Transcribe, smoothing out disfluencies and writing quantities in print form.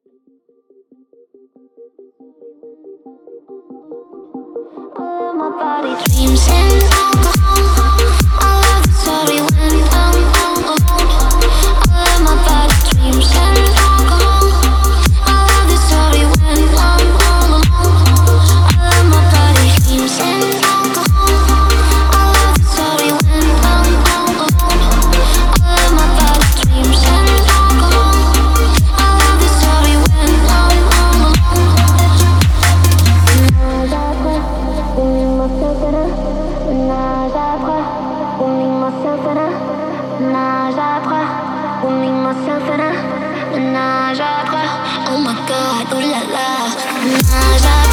My body dreams in alcohol. I love the story when I'm all alone. I love my body dreams in alcohol. I love the story when I'm all alone. I love my body dreams in alcohol. I love the story when I'm all alone. I love my body dreams in alcohol. I love the story when I'm all alone. Menage à trois, oh my god, oh la la. Menage à